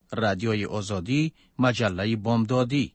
رادیوی آزادی، مجله بامدادی.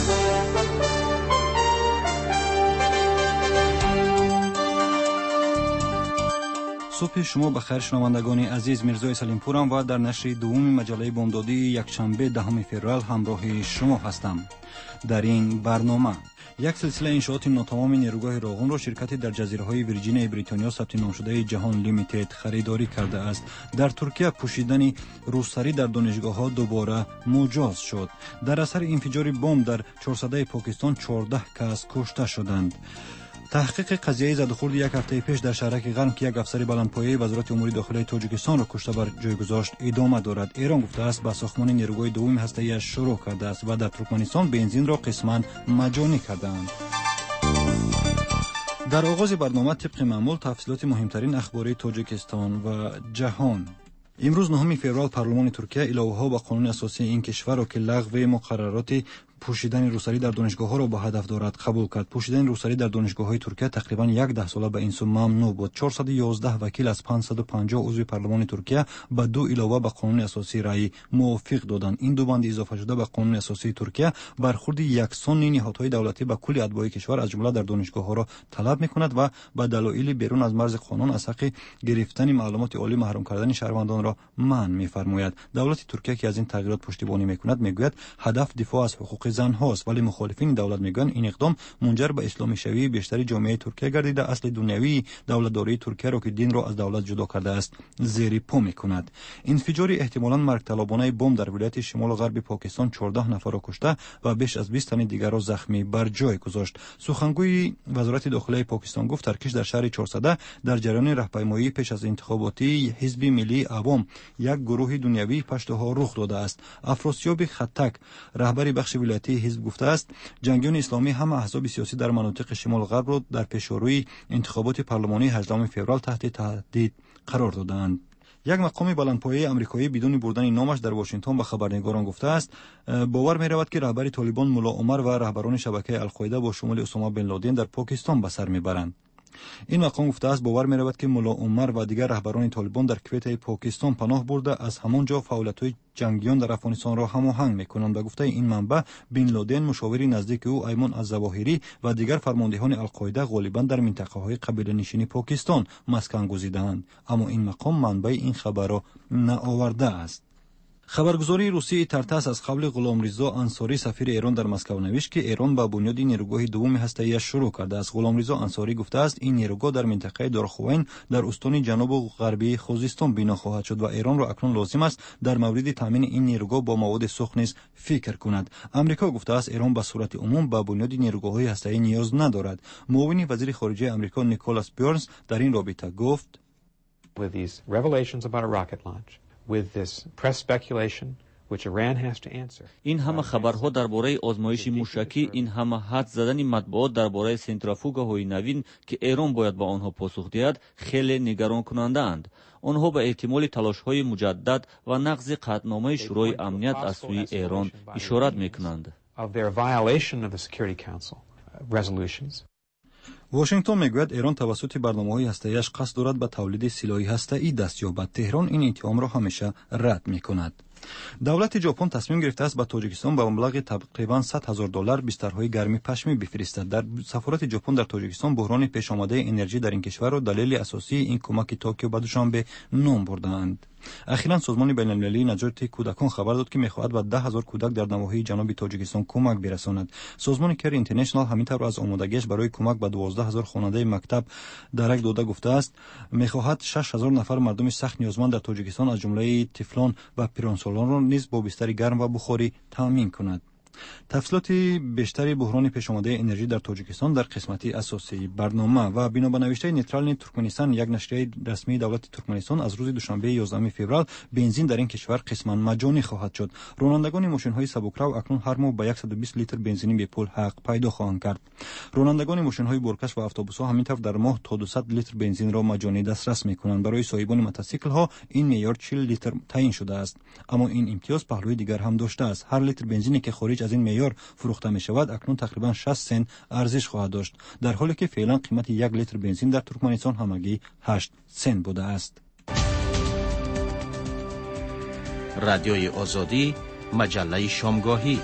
صبح شما بخیر شنوندگان عزیز، میرزای سلیمپورم و در نشر دوم مجله بامدادی یکشنبه 10 فوریه همراه شما هستم. در این برنامه یک سلسله انشاءات ناتمام نیروگاه راغون را شرکتی در جزیره‌های ویرجینیا بریتانیا ثبت نام شده جهان لیمیتد خریداری کرده است. در ترکیه پوشیدن روسری در دانشگاه‌ها دوباره مجاز شد. در اثر انفجار بمب در چهارسده پاکستان 14 کس کشته شدند. تحقیق قضیه زدوخورد یک هفته پیش در شهرک قرم که یک افسر بلندپایه وزارت امور داخلی تاجیکستان را کشته بر جای گذاشت ادامه دارد. ایران گفته است به ساختمان نیروگاه دوم هسته‌ای شروع کرده است و در ترکمنستان بنزین را قسماً مجانی کردند. در آغاز برنامه طبق معمول تفصیلات مهمترین اخبار تاجیکستان و جهان. امروز 9 فوریه پارلمان ترکیه الهه‌ها به قانون اساسی این کشور را که لغو مقررات پوشیدن روسری در دانشگاه‌ها را به هدف دارد قبول کرد. پوشیدن روسری در دانشگاه‌های ترکیه تقریباً 10 ساله به این سو ممنوع بود. 411 وکیل از 550 عضو پارلمان ترکیه به 2 علاوه به قانون اساسی رأی موافق دادند. این دو بند اضافه شده به قانون اساسی ترکیه برخورد یکسان نهادهای دولتی به کل اتباع کشور از جمله در دانشگاه‌ها را طلب می‌کند و به دلایل بیرون از مرز قانون از حق گرفتن معلومات عالی محروم کردن شهروندان را منع می‌فرماید. دولت ترکیه که از این تغییرات پشتیبانی می‌کند میگوید هدف دفاع از حقوق زن هاست، ولی مخالفین دولت میگن این اقدام منجر به اسلامی شوی بیشتری جامعه ترکیه گردیده اصل دنیوی دولتداری ترکیه را که دین را از دولت جدا کرده است زیر پا میکند. انفجار احتمالاً مرگ طلبانه بمب در ولایت شمال غرب پاکستان 14 نفر را کشته و بیش از 20 تن دیگر را زخمی بر جای گذاشت. سخنگوی وزارت داخلی پاکستان گفت ترکیش در شهر 400 در جریان راهپیمایی پیش از انتخاباتی حزب ملی عوام یک گروه دنیوی پشتوها رخ داده است. افراسیاب خطک رهبر بخش ولایتی حزب گفته است جنگیان اسلامی همه احزاب سیاسی در مناطق شمال غرب را در پیشروی انتخابات پارلمانی 18 فوریه تحت تهدید قرار دادند. یک مقام بلندپایه آمریکایی بدون بردن نامش در واشنگتن به خبرنگاران گفته است باور می رود که رهبر طالبان ملا عمر و رهبران شبکه القاعده با شمول اسامه بن لادن در پاکستان به سر میبرند. این مقام گفته است باور می رود که ملا عمر و دیگر رهبران طالبان در کویت پاکستان پناه برده از همانجا فعالیت‌های جنگیان در افغانستان را هماهنگ می‌کنند. و گفته این منبع بن لادن مشاور نزدیک او ایمان الظواهری و دیگر فرماندهان القاعده غالبا در منطقه‌های قبیله نشین پاکستان مسکن گزیده‌اند، اما این مقام منبع این خبر را نآورده است. خبرگزاری روسی ترتاس از قبل غلامرضا انصاری سفیر ایران در مسکو نوشت که ایران با بنیاد نیروگاه دوم هسته‌ای شروع کرده است. غلامرضا انصاری گفته است این نیروگاه در منطقه دارخوین در استان جنوب و غربی خوزستان بنا خواهد شد و ایران را اکنون لازم است در مورد تامین این نیروگاه با مواد سوخت نیز فکر کند. آمریکا گفته است ایران به صورت عموم با بنیاد نیروگاه‌های هسته‌ای نیاز ندارد. معاون وزیر خارجه آمریکا نیکولاس بیرنز در این رابطه گفت With these revelations about a rocket launch, with this press speculation which Iran has to answer. این همه خبرها درباره آزمایش موشکی، این همه حد زدن مطبوعات درباره سنتریفوگاهای نوین که ایران باید با آنها پاسخ دهد خیلی نگران کننده اند. آنها به احتمال تلاش‌های مجدد و نقض قطعنامه شورای امنیت از سوی ایران اشارت می‌کنند. واشنگتن میگوید ایران توسط برنامه‌های هسته‌ایش قصد دارد به تولید سلاح هسته‌ای دست یابد. تهران این اتهام را همیشه رد می‌کند. دولت ژاپن تصمیم گرفته است به تاجیکستان به مبلغ تقریباً $100,000 بسترهای گرمی پشمی بفرستد. در سفارت ژاپن در تاجیکستان بحران پیش آمده انرژی در این کشور را دلیل اساسی این کمک توکیو به دوشنبه نام بردند. اخیراً سازمان بین‌المللی نجات کودکان خبر داد که می‌خواهد به 10,000 کودک در نواحی جنوبی تاجیکستان کمک برساند. سازمان کیر اینترنشنال همینطور از آمادگیش برای کمک به 12,000 خواننده مکتب درک داده گفته است می‌خواهد 6,000 نفر مردم سخت نیازمند در تاجیکستان از جمله طفلان و پیرانسالان را نیز با بستر گرم و بخاری تامین کند. تفصیلات بیشتری بحران پیش آمده انرژی در تاجیکستان در قسمتی اساسی برنامه. و بنا به نوشته نیوترال ترکمنستان یک نشریه رسمی دولت ترکمنستان از روز دوشنبه 11 فوریه بنزین در این کشور قسما مجانی خواهد شد. رانندگان ماشین‌های سبکرو اکنون هر ماه با 120 لیتر بنزین به پول حق پیدا خواهند کرد. رانندگان ماشین‌های بورکش و اتوبوس‌ها همینطور در ماه تا 200 لیتر بنزین را مجانی دسترس می‌کنند. برای صاحبان موتورسیکل‌ها این معیار 40 لیتر تعیین شده است، اما این امتیاز پهلوی دیگر هم داشته است. هر لیتر بنزینی که خارج از این معیار فروخته می شود اکنون تقریبا 60 سنت ارزش خواهد داشت، در حالی که فعلا قیمت یک لیتر بنزین در ترکمنستان همگی 8 سنت بوده است. رادیوی آزادی، مجله شامگاهی.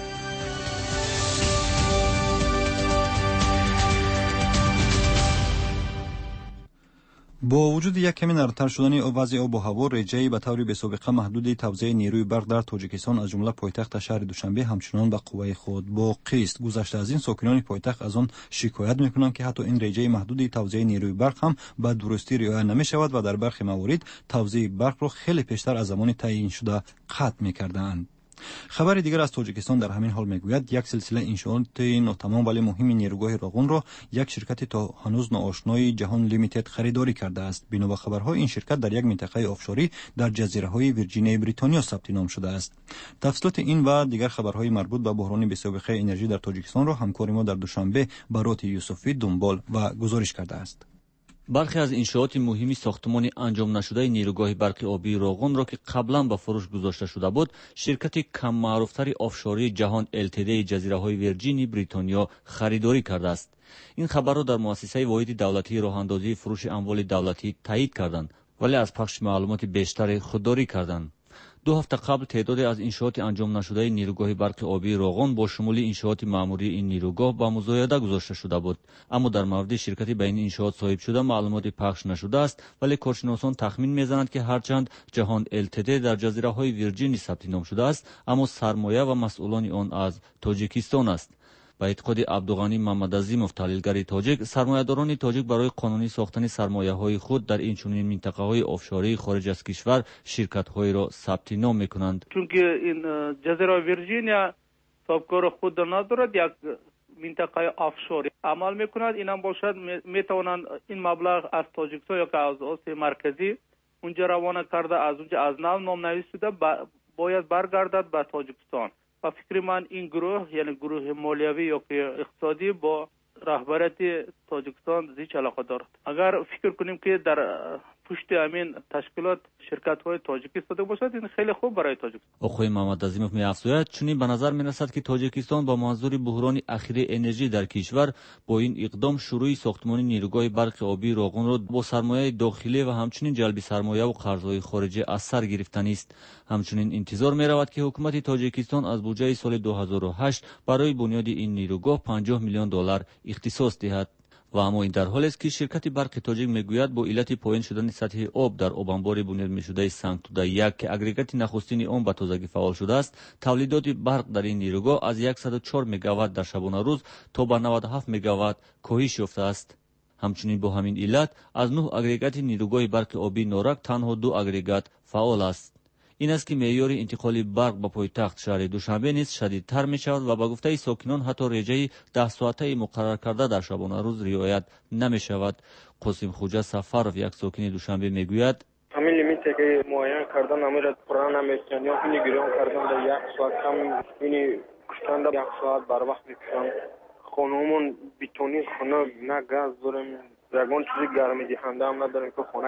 با وجود یک کمی نرم‌تر شدن وضع آب و هوا، رجایی به طور بی‌سابقه محدود توزیع نیروی برق در تاجیکستان از جمله پایتخت شهر دوشنبه همچنان به قوه خود باقی است. گذشته از این ساکنان پایتخت از آن شکایت می‌کنند که حتی این رجای محدود توزیع نیروی برق هم به درستی رعایت نمی‌شود و در برخی موارد توزیع برق را خیلی پیشتر از زمان تعیین شده قطع می‌کردند. خبر دیگر از تاجیکستان در همین حال میگوید یک سلسله انشاءات ناتمام ولی مهم نیروگاه راغون را یک شرکت تا هنوز ناآشنای جهان لیمیتد خریداری کرده است. بنا به خبرها این شرکت در یک منطقه آفشوری در جزیره‌های ویرجینیا بریتانیا ثبت نام شده است. تفصیلات این و دیگر خبرهای مربوط به بحران بی‌سابقه انرژی در تاجیکستان را همکار ما در دوشنبه برات یوسفی دنبال و گزارش کرده است. برخی از انشاءات مهمی ساختمان انجام نشده نیروگاه برق آبی راغون را که قبلا به فروش گذاشته شده بود، شرکت کم معروفتر آفشوری جهان LTD جزیره‌های ویرجینی بریتانیا خریداری کرده است. این خبر را در مؤسسه واحد دولتی راهاندازی فروش اموال دولتی تایید کردند، ولی از پخش معلومات بیشتر خودداری کردند. 2 هفته قبل تعدادی از انشاءات انجام نشده نیروگاه برق آبی راغون با شمول انشاءات معمولی این نیروگاه با مزایده گذاشته شده بود، اما در مورد شرکتی به این انشاءات صاحب شده معلوماتی پخش نشده است. ولی کارشناسان تخمین میزنند که هرچند جهان LTD در جزیره‌های ویرجینی ثبت نام شده است، اما سرمایه و مسئولان آن از تاجیکستان است. با اعتقاد عبدالغنی محمدعظیمов تحلیلگر تاجیک، سرمایه‌داران تاجیک برای قانونی ساختن سرمایه‌های خود در این چنین منطقه‌های آفشوری خارج از کشور شرکت‌های را ثبت نام می‌کنند. چون که این جزیره ویرجینیا سابقه خود ندارد، یک منطقه آفشوری عمل می‌کند. اینم باشد می‌توانند این مبلغ از تاجیکستان یا که از آسیا مرکزی اونجا روانه کرده، از اونجا از نو نام نوشته باید برگردد به تاجیکستان. و فکر من این گروه یعنی گروه مالیوی یا که اقتصادی با رهبریت تاجیکستان زیچ علاقه دارد. اگر فکر کنیم که در پشت همین تشکیلات شرکت‌های تاجیکی استفاده باشد، این خیلی خوب برای تاجیکستان. آقای محمدعظیمov می‌افزاید چنین به نظر می‌رسد که تاجیکستان با منظور بحران اخیر انرژی در کشور با این اقدام شروع ساختمان نیروگاه برق آبی راغون را با سرمایه داخلی و همچنین جلب سرمایه و قرض‌های خارجی از سر گرفتن است. همچنین انتظار می‌رود که حکومت تاجیکستان از بودجه سال 2008 برای بنیاد این نیروگاه $50 میلیون اختصاص دهد. و اما این در حالی است که شرکت برق تاجیک میگوید با علت پایین شدن سطح آب در آب انبار بنیاد میشده سنگتوده 1 که اگریگات نخستین آن به تازگی فعال شده است، تولیدات برق در این نیروگاه از 104 مگاوات در شبانه روز تا به 97 مگاوات کاهش یافته است. همچنین با همین علت از 9 اگریگات نیروگاه برق آبی نورک تنها 2 اگریگات فعال است. این است که معیار انتقال برق به پایتخت شهر دوشنبه نیز شدیدتر می شود و به گفته ساکنان حتی رژه 10 ساعته مقرر کرده در شبانه روز رعایت نمی شود. قاسم خوجا سفرов یک ساکن دوشنبه می گوید همین لیمیتی که معین کردن امیر پران نمیتونن یا اینی گیران کردن در 1 ساعت هم اینی کشتن در 1 ساعت بر وقت میکشن. خانمون بیتونی خونه نه گاز داریم، یگان چیزی گرمی دهنده هم نداریم که خونه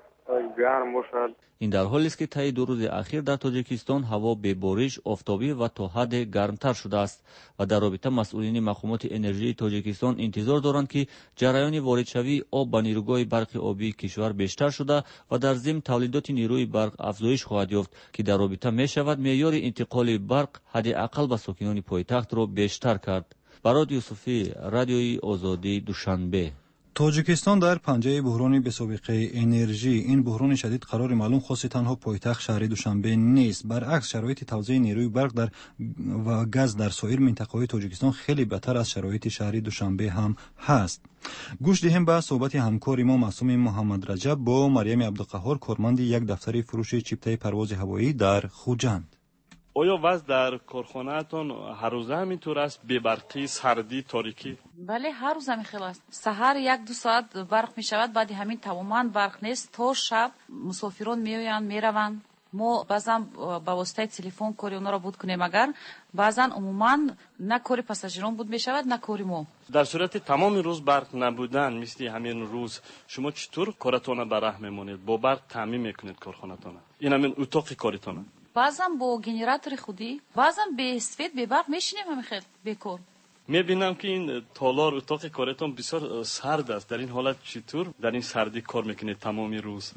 گرم باشد. این در حالی است که طی 2 روز اخیر در تاجیکستان هوا به بارش، آفتابی و تا حد گرمتر شده است و در رابطه مسئولین مقامات انرژی تاجیکستان انتظار دارند که جریان واردشوی آب به نیروگاه برق آبی کشور بیشتر شده و در ضمن تولیدات نیروی برق افزایش خواهد یافت که در رابطه می شود معیار انتقال برق حداقل به ساکنان پایتخت را بیشتر کرد. برات یوسفی، رادیوی آزادی، دوشنبه. تاجیکستان در پنجه بحران بی‌سابقه انرژی. این بحران شدید قرار معلوم خاص تنها پایتخت شهر دوشنبه نیست. برعکس شرایط توزیع نیروی برق و گاز در سایر منطقه‌های تاجیکستان خیلی بهتر از شرایط شهر دوشنبه هم هست. گوش دهیم به صحبت همکار ما معصوم محمد رجب با مریم عبدالقهار، کارمند یک دفتر فروش چیپته پرواز هوایی در خوجند. آیا وضع در کارخانه‌تان هر روزه همینطور است؟ بی‌برقی، سردی، تاریکی؟ بله، هر روز همین است. سحر 1-2 ساعت برق می شود، بعد همین تماما برق نیست تا شب. مسافران میآیند میروند. ما بعضا با واسطه تلفن کاری اونا را بود کنیم، اگر بعضا عموما نه کاری پاساژیران بود می شود نه کاری ما. در صورت تمام روز برق نبودن مثل همین روز شما چطور کارتون به راه میمونید؟ با برق تامین میکنید کارخانه‌تون؟ این همین اتاق کارتون؟ بعضا با گنراتور خودی، بعضا به سفید به برق میشینیم همین خیلی بیکار. میبینم که این تالار اتاق کارتون بسیار سرد است. در این حالت چطور در این سردی کار میکنید تمامی روز؟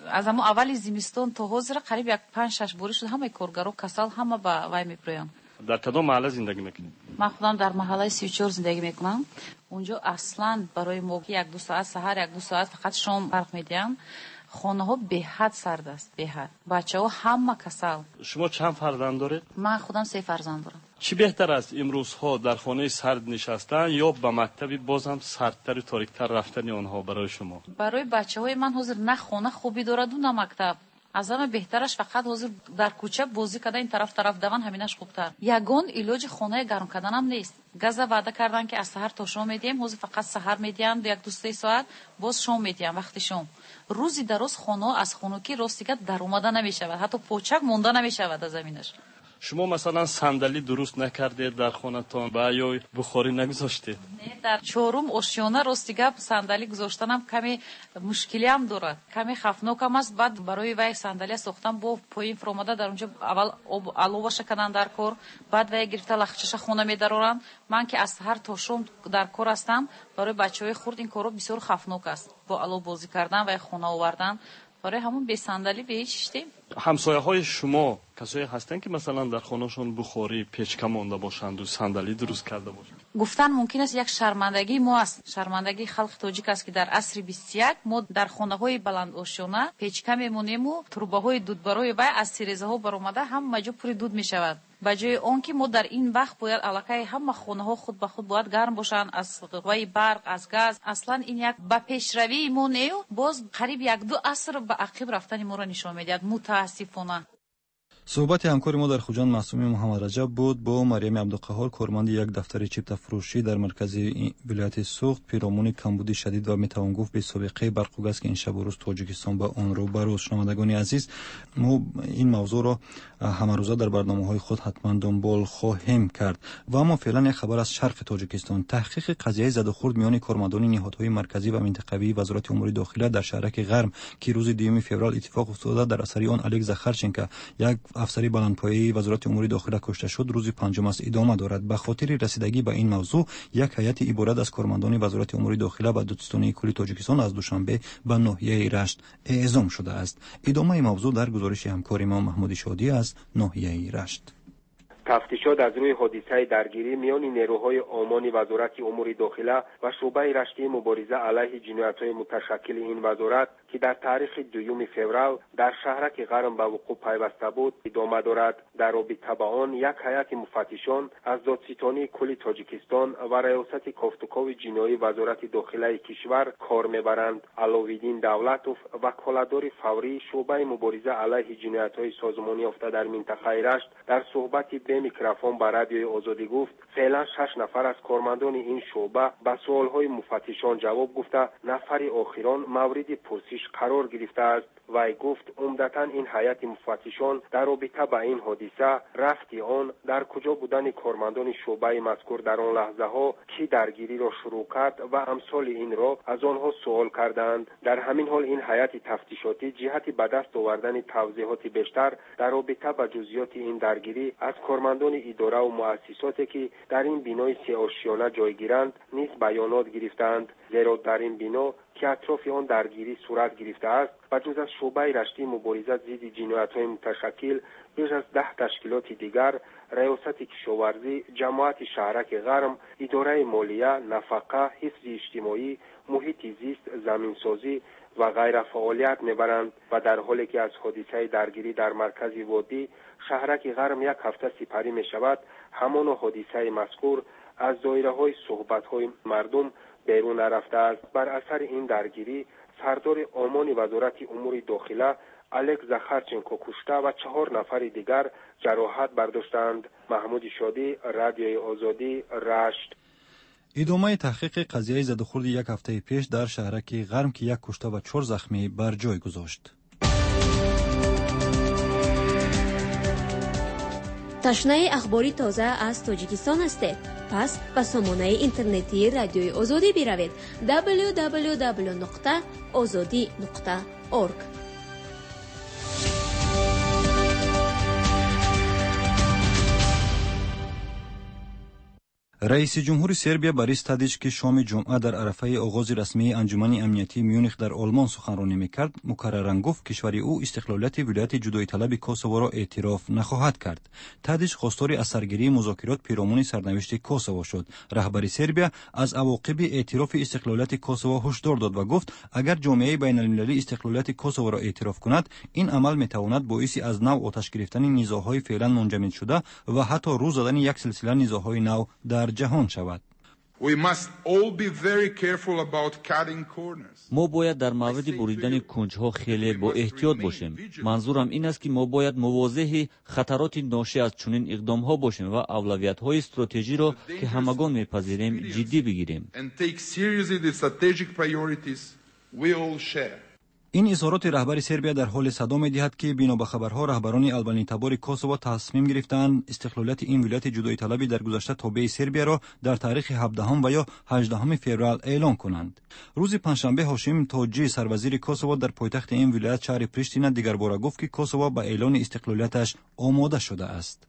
аз ҳамон аввали зимистон то ҳозир қариб 5-6 бори шуд ҳамаи коргаро касал ҳама ба вай мепӯянд. дар кадом маҳалла зиндагӣ мекунед? ман худам дар маҳаллаи 34 зиндагӣ мекунам. унҷо аслан барои мо 1-2 соат саҳар 1-2 соат фақат шом барқ медиҳанд. хонаҳо беҳад сард аст, беҳад. бачаҳо ҳама касал. шумо чанд фарзанд доред? ман худам 3 фарзанд дорам. чӣ беҳтар аст имрӯзҳо дар хонаи сард нишастан ё ба мактаби бозам сардтару ториктар рафтани онҳо барои шумо? барои бачаҳои ман ҳозир на хона хубӣ дораду на мактаб. аз ҳама беҳтараш фақат ҳозир дар кӯча бозӣ када ин тараф даван ҳаминаш хубтар. ягон илоҷи хонаи гарм каданам нест. газа ваъда карданд ки аз саҳар то шом медиҳем, ҳозир фақат саҳар медиҳанд 1-2 соат, боз шом медиҳанд вақти шом. рӯзи дароз хонаҳо аз хунукӣ ростига даромада намешавад, ҳатто почак монда намешавад аз заминаш. шумо масалан сандалӣ дуруст накардед дар хонатон ва ё бухорӣ нагузоштед? не, дар чорум ошёна ростига сандалӣ гузоштанам каме мушкилиам дорад, каме хафнокам аст. баъд барои вай сандалия сохтам бо поин фуромада дар онҷо аввал об аловаша кадан дар кор, баъд вай гирифта лахчаша хона медароранд. ман ки аз саҳар то шом дар кор ҳастам, барои бачаҳои хурд ин корро бисёр хафнок аст. бо алов бозӣ кардан вай хона овардан, барои ҳамон бесандалӣ бе ҳеҷ иштем. ҳамсояҳои шумо касое ҳастанд ки масалан дар хонашон бухорӣ печка монда бошанду сандалӣ дуруст карда бошанд? гуфтан мумкин аст як шармандагии мо аст, шармандагии халқи тоҷик аст ки дар асри 21 мо дар хонаҳои баландошона печка мемонему, трубаҳои дудбарои вай аз тирезаҳо баромада ҳама ҷо пури дуд мешавад. ба ҷои он ки мо дар ин вақт бояд аллакай ҳама хонаҳо худ ба худ бояд гарм бошанд аз ваи барқ, аз газ. аслан ин як ба пешравии мо нею, боз қариб 1-2 аср ба ақиб рафтани моро нишон медиҳад мутаассифона. суҳбати ҳамкори мо дар хуҷанд маъсуми муҳаммадраҷаб буд бо марьями абдуқаҳҳор, корманди як дафтари чиптафурӯшӣ дар маркази вилояти Суғд, пиромони камбуди шадид ва метавон гуфт бесобиқаи барқу газ ки ин шабу рӯз Тоҷикистон ба он рӯбарӯст. шунавандагони азиз, мо ин мавзӯъро ҳамарӯза дар барномаҳои худ ҳатман дунбол хоҳем кард. ва аммо феълан як хабар аз шарқи Тоҷикистон. таҳқиқи қазияи задухурд миёни кормандони ниҳодҳои марказӣ ва минтақавии вазорати умури дохила дар шаҳраки Ғарм ки рӯзи 2 феврал иттифоқ уфтода, дар асари он Олег Захарченко, як афсари баландпояи вазорати умури дохила кушта шуд, рӯзи панҷум аст идома дорад. ба хотири расидагӣ ба ин мавзӯъ, як ҳайати иборат аз кормандони вазорати умури дохила ва дӯстдостонии кулли Тоҷикистон аз душанбе ба ноҳияи Рашт эъзом шудааст. идомаи мавзӯъ дар гузориши ҳамкори мо Маҳмуди Шодӣ аз ноҳияи Рашт. тафтишот аз рӯи ҳодисаи даргирӣ миёни нерӯҳои омони вазорати умури дохила ва шӯъбаи раштии мубориза алайҳи ҷиноятҳои муташаккили ин вазорат ки дар таърихи 2 феврал дар шаҳраки Ғарм ба вуқӯъ пайваста буд идома дорад. дар робита ба он як ҳайати муфаттишон аз додситонии кулли Тоҷикистон ва раёсати кофтукови ҷиноии вазорати дохилаи кишвар кор мебаранд. Аловиддин Давлатов, ваколатдори фаврии шӯъбаи мубориза алайҳи ҷиноятҳои созмонӣ ёфта дар минтақаи Рашт, дар суҳбати микрофон ба радиои Озодӣ гуфт, феълан 6 нафар аз кормандони ин шуъба ба суолҳои муфаттишон ҷавоб гуфта, нафари охирон мавриди пурсиш қарор гирифтааст. вай гуфт умдатан ин ҳайати муфаттишон дар робита ба ин ҳодиса, рафти он, дар куҷо будани кормандони шуъбаи мазкур дар он лаҳзаҳо, ки даргириро шурӯъ кард ва амсоли инро аз онҳо суол карданд. дар ҳамин ҳол ин ҳайати тафтишотӣ ҷиҳати ба даст овардани тавзеҳоти бештар дар робита ба ҷузъиёти ин даргирӣ аз кормандони идораву муассисоте ки дар ин бинои сеошёна ҷойгиранд низ баёнот гирифтанд. зеро дар ин бино ки атрофи он даргирӣ сурат гирифтааст, ба ҷуз аз шӯъбаи раштии мубориза зидди ҷиноятҳои муташаккил, беж аз 10 ташкилоти дигар, раёсати кишоварзӣ, ҷамоати шаҳраки Ғарм, идораи молия, нафақа, ҳифзи иҷтимоӣ, муҳити зист, заминсозӣ ва ғайра фаъолият мебаранд. ва дар ҳоле ки аз ҳодисаи даргирӣ дар маркази водӣ шаҳраки Ғарм як ҳафта сипарӣ мешавад, ҳамоно ҳодисаи мазкур аз доираҳои суҳбатҳои мардум берун нарафтааст. бар асари ин даргирӣ сардори омони вазорати умури дохила Олег Захарченко кушта ва 4 нафари дигар ҷароҳат бардоштанд. Маҳмуди Шодӣ, радиои Озодӣ, Рашт. идомаи таҳқиқи қазияи задухурди як ҳафтаи пеш дар шаҳраки Ғарм ки як кушта ва 4 захмӣ бар ҷой гузошт. ташнаи ахбори тоза аз Тоҷикистон ҳастед? пас ба сомонаи интернетии радиои Озодӣ биравед. www.ozodi.org. رئیس جمهور سربیا بوریس تادیچ که شام جمعه در عرفه آغاز رسمی انجمن امنیتی میونخ در آلمان سخنرانی میکرد، مکرراً گفت کشور او استقلالیت ولایت جدایی طلب کوسوو را اعتراف نخواهد کرد. تادیچ خواستار از سرگیری مذاکرات پیرامون سرنوشت کوسوو شد. رهبر سربیا از عواقب اعتراف استقلالیت کوسوو هشدار داد و گفت اگر جامعه بین المللی استقلالیت کوسوو را اعتراف کند، این عمل میتواند باعث از نو آتش گرفتن نزاع‌های فعلا منجمد شده و حتی روز زدن یک سلسله نزاع‌های نو در جهان شود. ما باید در مورد بریدن کنجها خیلی با احتیاط باشیم. منظورم این است که ما باید مواجه خطرات ناشی از چنین اقدام‌ها باشیم و اولویت‌های استراتژی را که همگان می‌پذیریم جدی بگیریم. این اظهارات رهبر سربیا در حال صدا می‌دهد که بنا به خبرها رهبران البانی تبار کوسوو تصمیم گرفتند استقلالیت این ولایت جدایی طلبی در گذشته تابع سربیا را در تاریخ 17 و یا 18 فوریه اعلام کنند. روز پنجشنبه هاشم تاجی سروزیر کوسوو در پایتخت این ولایت شهر پریشتینا دیگر بار گفت که کوسوو به اعلان استقلالیتش آماده شده است.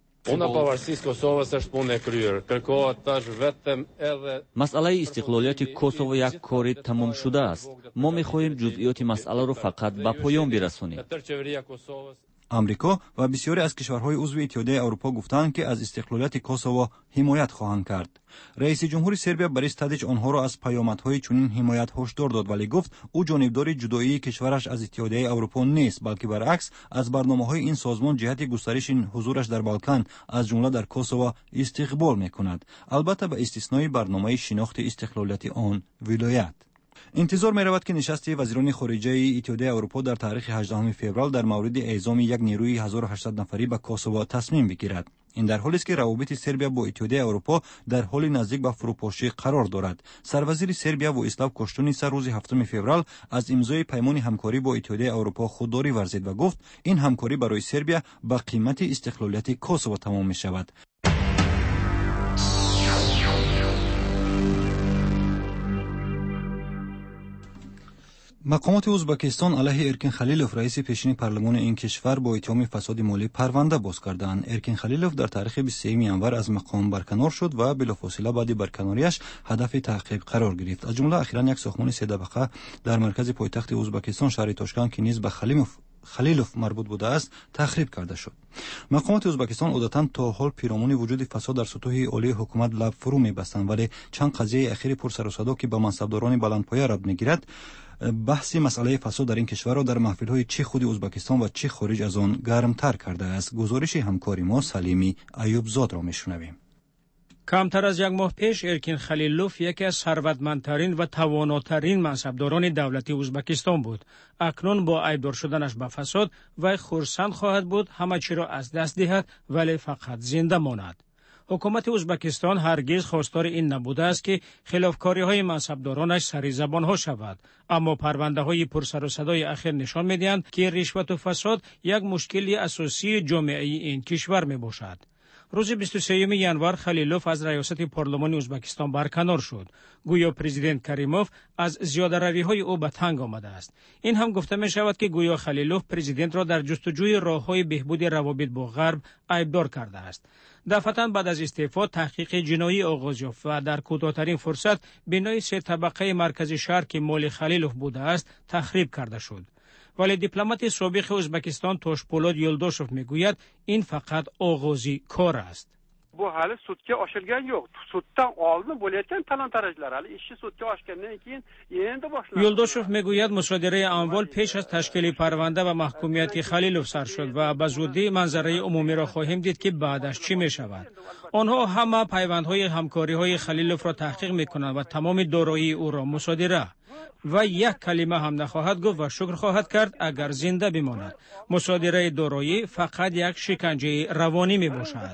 مسئله استقلالیت کوسوو یک کار تمام شده است. ما می‌خواهیم جزئیات مسئله را فقط به پایان برسانیم. امریکا و بسیاری از کشورهای عضو اتحادیه اروپا گفتند که از استقلالیت کوسوو حمایت خواهند کرد. رئیس جمهور سربیا بوریس تادیچ آنها را از پیامدهای چنین حمایت هشدار داد، ولی گفت او جانبدار جدایی کشورش از اتحادیه اروپا نیست، بلکه برعکس از برنامه‌های این سازمان جهت گسترش حضورش در بالکان از جمله در کوسوو استقبال می‌کند، البته به استثنای برنامه شناخت استقلالیت آن ولایت. انتظار می رود که نشست وزیران خارجه اتحادیه اروپا در تاریخ 18 فوریه در مورد اعزام یک نیروی 1800 نفری به کوسوو تصمیم بگیرد. این در حالی است که روابط سربیا با اتحادیه اروپا در حال نزدیک به فروپاشی قرار دارد. سروزیر سربیا وئیسلاو کوشتونیتس روز 7 فوریه از امضای پیمان همکاری با اتحادیه اروپا خودداری ورزید و گفت این همکاری برای سربیا به قیمت استقلالیت کوسوو تمام می شود. مقامات ازبکستان علیه ارکین خلیلوف رئیس پیشین پارلمان این کشور با اتهام فساد مالی پرونده باز کردند. ارکین خلیلوف در تاریخ 23 ینور از مقام برکنار شد و بلافاصله بعد برکناریش هدف تعقیب قرار گرفت. از جمله اخیراً یک ساختمان 3 طبقه در مرکز پایتخت ازبکستان شهر تاشکند که نیز به خلیلوف مربوط بوده است تخریب کرده شد. مقامات ازبکستان عادتاً تا حال پیرامون وجود فساد در سطوح عالی حکومت لب فرو می‌بستند، ولی چند قضیه اخیر پرسر و صدا که به منصبداران بلندپایه ربط می‌گیرد بحث مسئله فساد در این کشور را در محفل‌های چه خود ازبکستان و چه خارج از آن گرمتر کرده است. گزارش همکاری ما سلیمی ایوبزاد را میشنویم. کمتر از یک ماه پیش ارکین خلیلوف یکی از ثروتمندترین و تواناترین منصبداران دولتی ازبکستان بود. اکنون با عیبدار شدنش به فساد وی خرسند خواهد بود همه چی را از دست دهد ولی فقط زنده ماند. حکومت ازبکستان هرگز خواستار این نبوده است که خلافکاری‌های منصبدارانش سری زبان‌ها شود، اما پرونده‌های پرسر و صدای اخیر نشان می‌دهند که رشوت و فساد یک مشکلی اساسی جامعه این کشور میباشد. روز 23 ینور خلیلوف از ریاست پارلمان ازبکستان برکنار شد. گویا پرزیدنت کریموف از زیاده‌روی‌های او به تنگ آمده است. این هم گفته می شود که گویا خلیلوف پرزیدنت را در جستجوی راه‌های بهبود روابط با غرب عیبدار کرده است. دفعتاً بعد از استعفا تحقیق جنایی آغاز یافت و در کوتاه‌ترین فرصت بنای 3 طبقه مرکز شهر که مال خلیلوف بوده است تخریب کرده شد. ولی دیپلمات سابق ازبکستان توشپولاد یلداشوف میگوید این فقط آغازی کار است. Bu hali sudga oshilgan yo'q. Suddan oldin bo'layotgan talon-tarajlar hali ishi sudga oshgandan keyin endi boshlanadi. یلداشوف میگوید مصادره اموال پیش از تشکیل پرونده و محکومیت خلیلوف سر شد و به زودی منظره عمومی را خواهیم دید که بعدش چی می شود. آنها همه پیوندهای همکاری‌های خلیلوف را تحقیق میکنند و تمام دارایی او را مصادره و یک کلمه هم نخواهد گفت و شکر خواهد کرد اگر زنده بماند. مصادره دارایی فقط یک شکنجه روانی می باشد.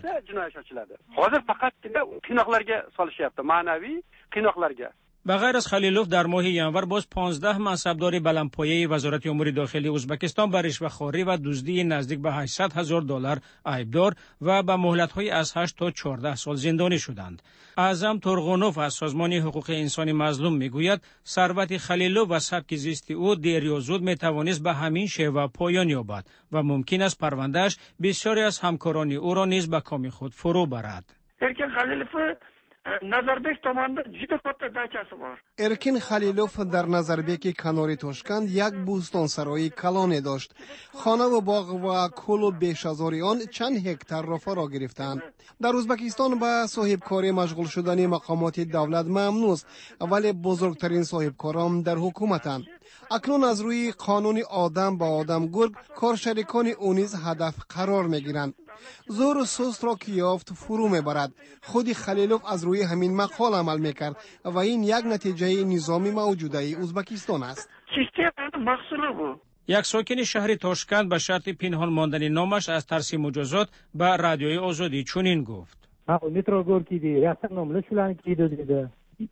Hozir faqat qiynoqlarga solishyapti, ma'naviy qiynoqlarga. به غیر از خلیلوف در ماه ینور باز 15 منصبدار بلندپایه وزارت امور داخلی ازبکستان به رشوه‌خواری و دزدی نزدیک به $800,000 عیبدار و به مهلت‌های از 8 تا 14 سال زندانی شدند. اعظم تورغونوف از سازمان حقوق انسانی مظلوم میگوید ثروت خلیلوف و سبک زیستی او دیر یا زود میتوانست به همین شیوه پایان یابد و ممکن است پروندهش بسیاری از همکاران او را نیز به کام خود فرو برد. Erkin Xalilov Nazarbek tomonidan juda katta dachasi bor. Erkin Xalilov در نظربیک کنار توشکند یک بوستانسرای کلانی داشت. خانه و باغ و کل و بیش از آن چند هکتار را فرا گرفتند. در ازبکستان به صاحبکاری مشغول شدن مقامات دولت ممنوع است، ولی بزرگترین صاحبکاران در حکومتند. اکنون از روی قانون آدم با آدم گرگ کارشریکان او نیز هدف قرار میگیرند. زور و سست را که یافت فرو میبرد. خود خلیلوف از روی همین مقال عمل میکرد و این یک نتیجه نظامی موجوده ازبکستان است. سیستم محصول بود. یک ساکن شهر تاشکند به شرط پنهان ماندن نامش از ترس مجازات به رادیوی آزادی چنین گفت: مترو گورکی رفتن نامله شلن کی دیده.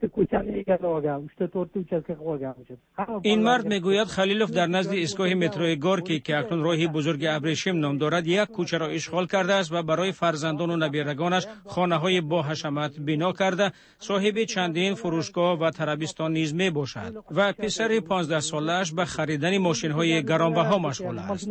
این مرد میگوید خلیلوف در نزد ایستگاه مترو گورکی که اکنون راهی بزرگ ابریشم نام دارد یک کوچه را اشغال کرده است و برای فرزندان و نبیرگانش خانه‌های با حشمت بنا کرده، صاحب چندین فروشگاه و ترابیستان نیز می باشد و پسر 15 ساله‌اش به خریدن ماشین‌های گرانبها مشغول است.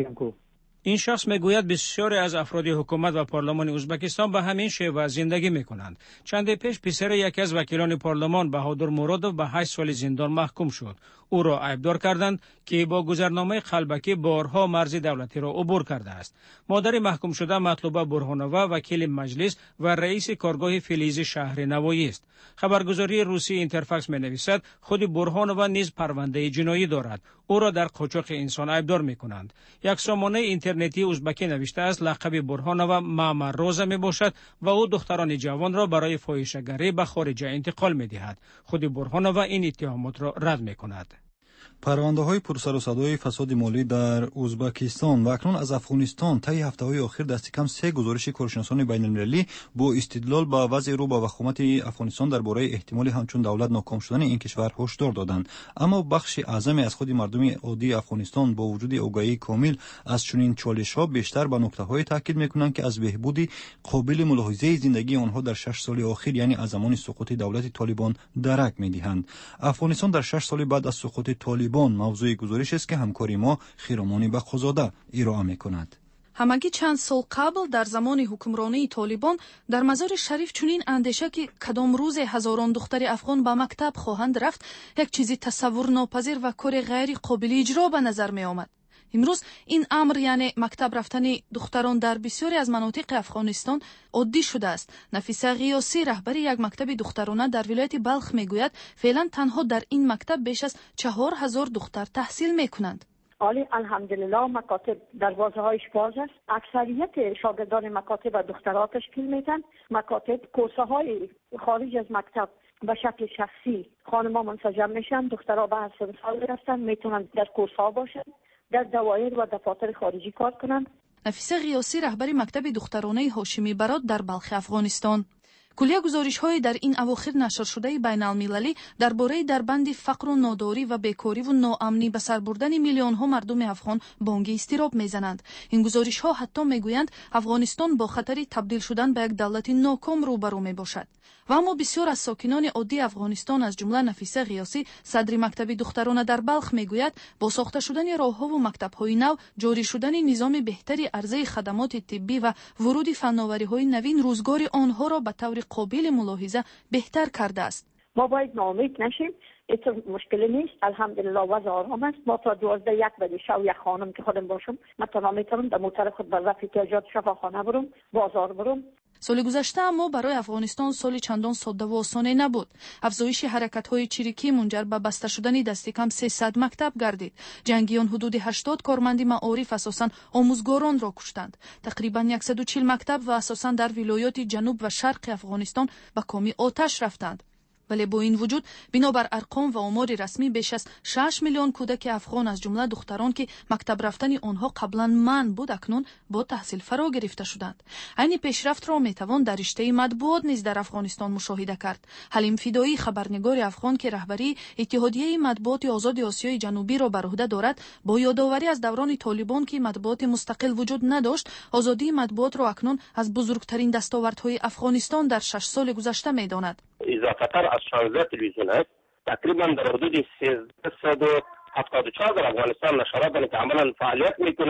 این شخص میگوید بسیاری از افراد حکومت و پارلمان ازبکستان به همین شیوه زندگی میکنند. چند پیش پسر یکی از وکیلان پارلمان بهادر مرادوف به 8 سال زندان محکوم شد. او را عیبدار کردند که با گذرنامه قلبکی بارها مرز دولتی را عبور کرده است. مادر محکوم شده مطلوبه برهانووا وکیل مجلس و رئیس کارگاه فلیز شهر نوایی است. خبرگزاری روسی اینترفاکس می‌نویسد خود برهانووا نیز پرونده جنایی دارد. او را در قاچاق انسان عیبدار می‌کنند. یک سامانه اینترنتی ازبکی نوشته است لقب برهانووا معمر روزه میباشد و او دختران جوان را برای فاحشه‌گری به خارج انتقال می‌دهد. خود برهانووا این اتهامات را رد می‌کند. پرونده‌های پرسر و صدای فساد مالی در ازبکستان و اکنون از افغانستان طی هفته‌های اخیر دست کم 3 گزارش کارشناسان بین‌المللی با استدلال به وضع رو با وخامت افغانستان درباره احتمال همچون دولت ناکام شدن این کشور هشدار دادند، اما بخش اعظمی از خود مردم عادی افغانستان با وجود آگاهی کامل از چنین چالش‌ها بیشتر به نکته‌های تاکید می‌کنند که از بهبود قابل ملاحظه زندگی آنها در 6 سال اخیر یعنی از زمان سقوط دولت طالبان درک می‌دهند. افغانستان در 6 سال بعد از سقوط طالبان موضوع گزارش است که همکاری ما خیرامانی بخزاده ارائه می‌کند. ҳамагӣ чанд сол қабл дар замони ҳукмронии толибон дар мазори шариф чунин андеша ки кадом рӯзе ҳазорон духтари афғон ба мактаб хоҳанд рафт як чизи тасаввурнопазир ва кори ғайри қобили иҷро ба назар меомад. имрӯз ин амр яъне мактаб рафтани духтарон дар бисёре аз манотиқи афғонистон оддӣ шудааст. нафиса ғиёсӣ раҳбари як мактаби духтарона дар вилояти балх мегӯяд феълан танҳо дар ин мактаб беш аз 4000 духтар таҳсил мекунанд. عالی الحمدلله مکاتب دروازه هایش باز است. اکثریت شاگردان مکاتب و دخترها تشکیل میدن. مکاتب کورسه های خارج از مکتب به شکل شخصی خانم‌ها منسجم میشن، دخترها به هر سال هستن، میتونن در کورس ها باشن، در دوایر و دفاتر خارجی کار کنند. نفیسه غیاسی رهبری مکتب دخترانه هاشمی برات در بلخ افغانستان. کلیه گزارش‌های در این اواخر نشر شده بین‌المللی درباره دربند فقر و ناداری و بیکاری و ناامنی به سر بردن میلیون‌ها مردم افغان بانگ اضطراب می‌زنند. این گزارش‌ها حتی می‌گویند افغانستان با خطری تبدیل شدن به یک دولت ناکام روبرو می‌باشد. و اما بسیار از ساکنان عادی افغانستان از جمله نفیسه غیاسی صدر مکتب دخترانه در بلخ میگوید با ساخته شدن راه‌ها و مکتب‌های نو، جاری شدن نظام بهتری عرضه خدمات طبی و ورود فناوری‌های نوین روزگار آنها را به طور قابل ملاحظه بهتر کرده است. ما باید ناامید نشیم. هیچ مشکلی نیست. الحمدلله وضع آرام است. ما تا 12 بجه شب یک خانم که خودم باشم مثلا میتونم در موتر خود بر رفع احتیاجات شفاخانه برم، بازار برم. سال گذشته اما برای افغانستان سال چندان ساده و آسان نبود. افزایش حرکت‌های چریکی منجر به بسته شدن دست کم 300 مکتب گردید. جنگیان حدود 80 کارمند معارف اساساً آموزگاران را کشتند. تقریباً 140 مکتب و اساساً در ولایات جنوب و شرق افغانستان به کام آتش رفتند. ولی با این وجود بنابر ارقام و آمار رسمی بیش از 6 میلیون کودک افغان از جمله دختران که مکتب رفتن آنها قبلا منع بود اکنون با تحصیل فرا گرفته شدند. این پیشرفت را میتوان در رشته مطبوعات نیز در افغانستان مشاهده کرد. حلیم فدایی خبرنگار افغان که رهبری اتحادیه مطبوعات آزاد آسیای جنوبی را بر عهده دارد با یادآوری از دوران طالبان که مطبوعات مستقل وجود نداشت، آزادی مطبوعات را اکنون از بزرگترین دستاوردهای افغانستان در 6 سال گذشته میداند. اضافتر از 16 تلویزیون است. تقریبا در حدود 374 در افغانستان نشرات که عملا فعالیت میکنه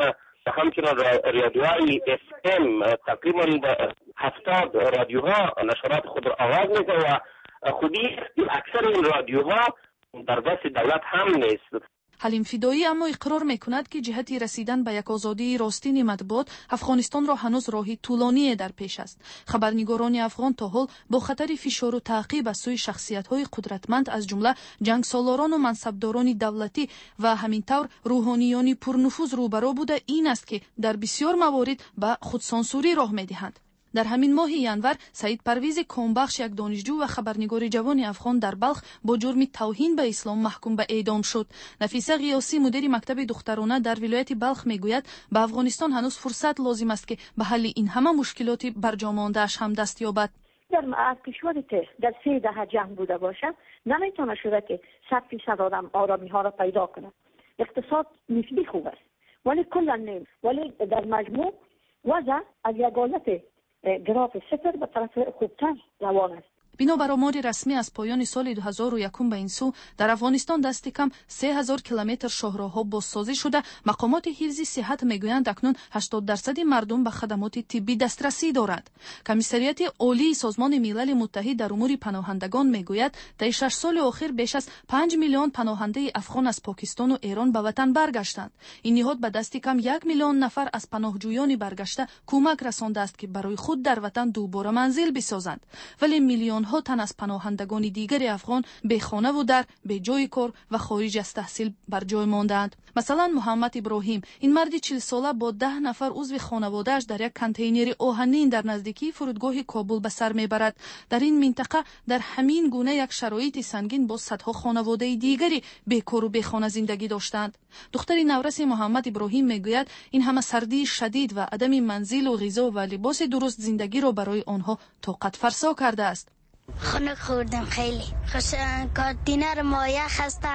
همچنان رادیوهای FM تقریبا 70 رادیوها نشرات خود را آغاز میکنه و خودی اکثر این رادیوها در دست دولت هم نیست. حلیم فدایی اما اقرار میکند که جهت رسیدن به یک آزادی راستین مطبوعات افغانستان را هنوز راهی طولانی در پیش است. خبرنگاران افغان تا حال با خطر فشار و تعقیب از سوی شخصیت‌های قدرتمند از جمله جنگسالاران و منصبداران دولتی و همینطور روحانیان پرنفوذ روبرو بوده این است که در بسیار موارد به خودسانسوری راه می‌دهند. در همین ماه ینور سعید پرویز کامبخش یک دانشجو و خبرنگار جوان افغان در بلخ با جرم توهین به اسلام محکوم به اعدام شد. نفیسه غیاسی مدیر مکتب دخترانه در ولایت بلخ میگوید به افغانستان هنوز فرصت لازم است که به حل این همه مشکلات برجا مانده‌اش هم دست یابد. در کشوری که در 3 دهه جنگ بوده باشد نمیتونه شده که 100% آدم آرامی ها را پیدا کنه. اقتصاد نسبی خوب است ولی کلا نیم، ولی در مجموع وضع از یک حالت گراف صفر به طرف خوبتر روان است. بنابر آمار رسمی از پایان سال 2001 به این سو در افغانستان دست کم 3000 کیلومتر شاهراه‌ها بازسازی شده. مقامات حفظ صحت میگویند اکنون 80% مردم به خدمات طبی دسترسی دارند. کمیسریت عالی سازمان ملل متحد در امور پناهندگان میگوید طی 6 سال اخیر بیش از 5 میلیون پناهنده افغان از پاکستان و ایران به وطن برگشتند. این نهاد به دست کم 1 میلیون نفر از پناهجویان برگشته کمک رسانده است که برای خود در وطن دوباره منزل بسازند. ولی میلیون ها تن از پناهندگان دیگر افغان به خانه و در به جای کار و خارج از تحصیل بر جای ماندند. مثلا محمد ابراهیم، این مرد 40 ساله با 10 نفر عضو خانواده‌اش در یک کانتینر آهنین در نزدیکی فرودگاه کابل به سر میبرد. در این منطقه در همین گونه یک شرایط سنگین با صدها خانواده دیگری بیکار و بیخانه زندگی داشتند. دختر نورس محمد ابراهیم میگوید این همه سردی شدید و عدم منزل و غذا و لباس درست زندگی را برای آنها طاقت فرسا کرده است. خنک خوردم خیلی خوش دینر ما یخ هسته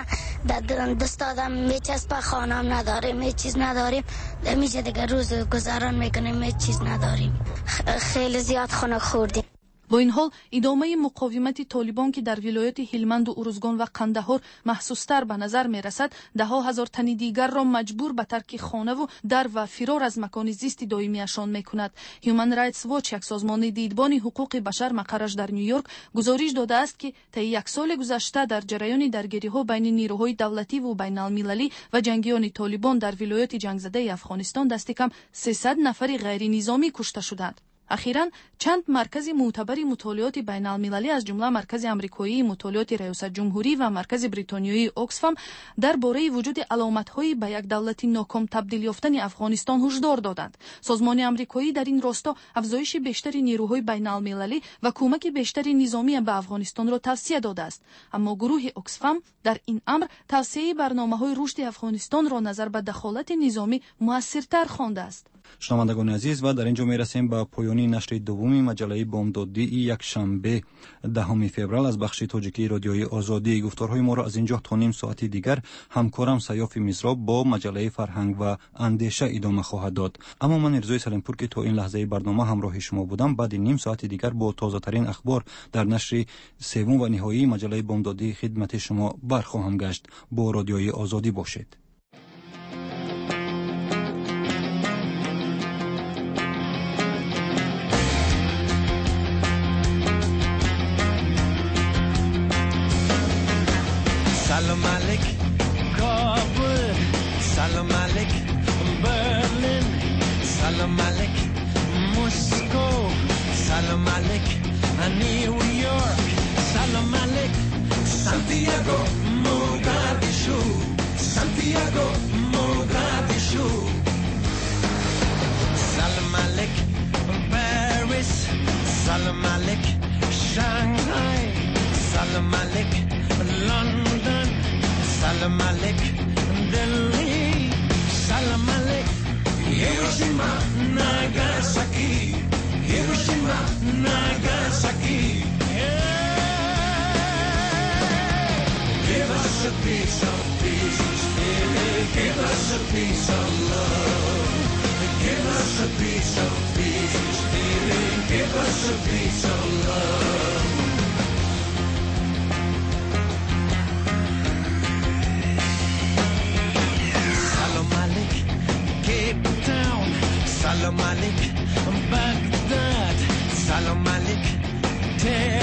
دست آدم میچسبه خانم نداریم هیچ چیز نداریم میشه دیگه روز گذران میکنیم هیچ چیز نداریم خیلی زیاد خنک خوردیم. با این حال ادامه مقاومت طالبان که در ولایات هلمند و ارزگان و قندهار محسوس‌تر به نظر می‌رسد، ده‌ها هزار تن دیگر را مجبور به ترک خانه و در و فرار از مکان زیست دائمی‌شان می‌کند. هیومن رایتس واچ، یک سازمان دیدبان حقوق بشر مقرش در نیویورک، گزارش داده است که طی یک سال گذشته در جریان درگیری‌ها بین نیروهای دولتی و بین‌المللی و جنگیان طالبان در ولایات جنگ‌زده افغانستان دست کم 300 نفر غیر نظامی کشته شدند. اخیراً چند مرکز معتبر مطالعات بین المللی از جمله مرکز آمریکایی مطالعات ریاست جمهوری و مرکز بریتانیایی اوکسفام درباره وجود علامت‌های به یک دولت ناکام تبدیل یافتن افغانستان هشدار دادند. سازمان آمریکایی در این راستا افزایش بیشتر نیروهای بین المللی و کمک بیشتر نظامی به افغانستان را توصیه داده است. اما گروه اوکسفام در این امر توصیه برنامه‌های رشد افغانستان را نظر به دخالت نظامی موثرتر خوانده است. شنوندگان عزیز، و در اینجا میرسیم به پایانی نشر دوم مجله بامدادی یک شنبه 10 فوریه از بخش تاجیکی رادیوی آزادی. گفتارهای ما را از اینجا تا نیم ساعتی دیگر همکارم سیاف میزرا با مجله فرهنگ و اندیشه ادامه خواهد داد. اما من ارزوی سلیمپور که تا این لحظه برنامه همراه شما بودم، بعد نیم ساعتی دیگر با تازه ترین اخبار در نشر سوم و نهایی مجله بامدادی خدمت شما برخواهم گشت. با رادیوی آزادی باشید. Salam Alik, Kabul, Salam Alik, Berlin, Salam Alik, Moscow, Salam Alik, New York, Salam Alik, Santiago, Mogadishu, Santiago, Mogadishu, Salam Alik, Paris, Salam Alik, Shanghai, Salam Alik, London, Salam Alik, Delhi, Salam Alik, Hiroshima, Nagasaki, Hiroshima, Nagasaki. Give us a piece of peace, give us a piece of love. Give us a piece of peace, give us a piece of love. Cape Town. Salam Alik, Baghdad, Salam Alik,